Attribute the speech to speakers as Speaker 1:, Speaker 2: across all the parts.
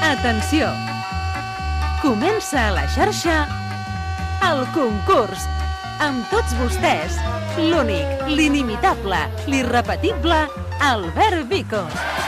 Speaker 1: Atenció! Comença a la xarxa el concurs. Amb tots vostès, l'únic, l'inimitable, l'irrepetible Albert Vico.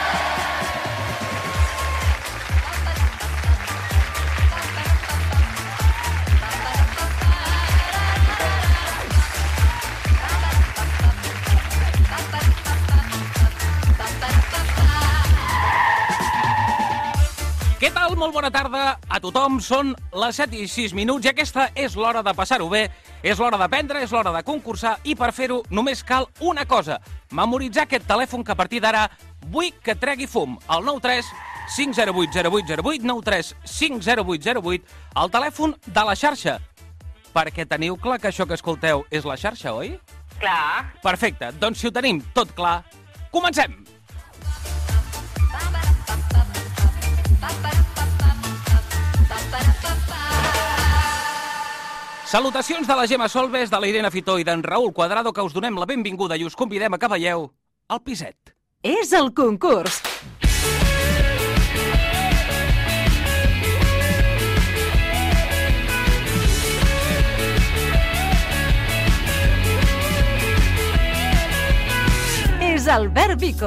Speaker 2: Què tal? Molt bona tarda a tothom. Són les 7:06 i aquesta és l'hora de passar-ho bé, és l'hora d'aprendre, és l'hora de concursar i per fer-ho només cal una cosa, memoritzar aquest telèfon que a partir d'ara vull que tregui fum. El 93 508 0808, 93 508 08, el telèfon de la xarxa. Perquè teniu clar que això que escolteu és la xarxa, oi?
Speaker 3: Clar.
Speaker 2: Perfecte, doncs si ho tenim tot clar, comencem! Salutacions de la Gemma Solves, de la Irene Fitó i d'en Raül Cuadrado, que us donem la benvinguda i us convidem a que veieu al piset.
Speaker 1: És el concurs. És Albert Vico.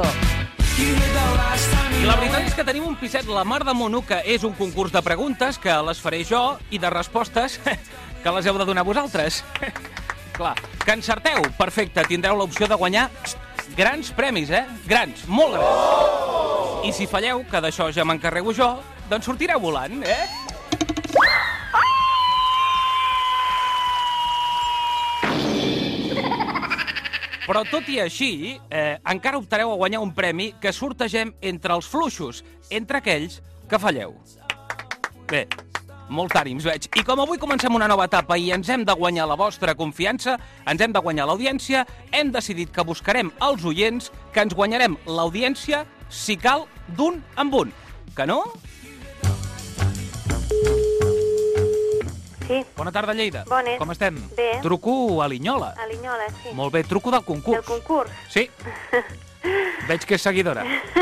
Speaker 2: I la veritat és que tenim un piset la mar de mono, que és un concurs de preguntes que les faré jo i de respostes que les heu de donar vosaltres. Clar, que encerteu, perfecte, tindreu l'opció de guanyar grans premis, grans, molt grans. I si falleu, que d'això ja m'encarrego jo, doncs sortireu volant, Però tot i així, encara optareu a guanyar un premi que sortegem entre els fluixos, entre aquells que falleu. Bé, molts ànims veig. I com avui comencem una nova etapa i ens hem de guanyar la vostra confiança, ens hem de guanyar l'audiència, hem decidit que buscarem els oients, que ens guanyarem l'audiència, si cal, d'un en un. Que no?
Speaker 3: Sí.
Speaker 2: Bona tarda, Lleida.
Speaker 3: Bones.
Speaker 2: Com estem?
Speaker 3: Bé.
Speaker 2: Truco a Linyola.
Speaker 3: A Linyola, sí.
Speaker 2: Molt bé, truco del concurs.
Speaker 3: Del concurs?
Speaker 2: Sí. Veig que és seguidora.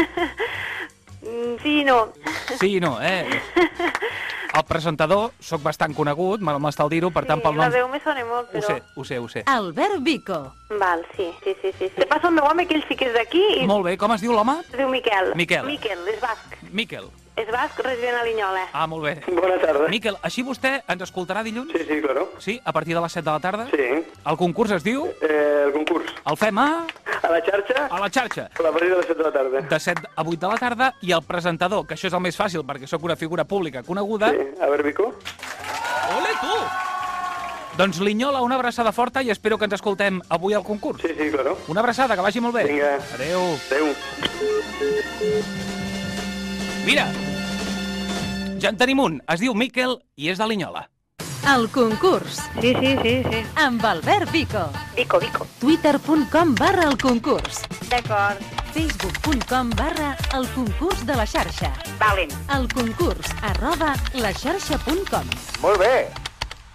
Speaker 3: Sí i no.
Speaker 2: Sí i no, El presentador, sóc bastant conegut, m'està al dir-ho, per tant, pel nom...
Speaker 3: La veu me sona molt, però...
Speaker 2: Ho sé.
Speaker 1: Albert Vico.
Speaker 3: Val, sí. Te passo el meu home, que ell sí que és d'aquí. I...
Speaker 2: Molt bé, com es diu l'home?
Speaker 3: Es diu Miquel.
Speaker 2: Miquel,
Speaker 3: és basc.
Speaker 2: Miquel.
Speaker 3: És basc, resident a Linyola.
Speaker 2: Ah, molt bé.
Speaker 4: Bona tarda.
Speaker 2: Miquel, així vostè ens escoltarà dilluns?
Speaker 4: Sí, claro.
Speaker 2: Sí, a partir de les 7 de la tarda?
Speaker 4: Sí.
Speaker 2: El concurs es diu?
Speaker 4: El concurs.
Speaker 2: El fem a
Speaker 4: A la xarxa?
Speaker 2: la xarxa.
Speaker 4: A partir de les 7 de la tarda.
Speaker 2: De 7 a 8 de la tarda, i el presentador, que això és el més fàcil perquè sóc una figura pública coneguda...
Speaker 4: Sí, Albert Vico.
Speaker 2: Ole, tu! Doncs Linyola, una abraçada forta i espero que ens escoltem avui al concurs.
Speaker 4: Sí, claro.
Speaker 2: Una abraçada, que vagi molt bé.
Speaker 4: Vinga.
Speaker 2: Adéu. Mira, ja en tenim un. Es diu Miquel i és de Linyola.
Speaker 1: El concurs.
Speaker 3: Sí.
Speaker 1: Amb Albert Vico.
Speaker 3: Vico.
Speaker 1: Twitter.com/el concurs.
Speaker 3: D'acord.
Speaker 1: Facebook.com/el concurs de la xarxa.
Speaker 3: Valen.
Speaker 1: El concurs @laxarxa.com.
Speaker 5: Molt bé.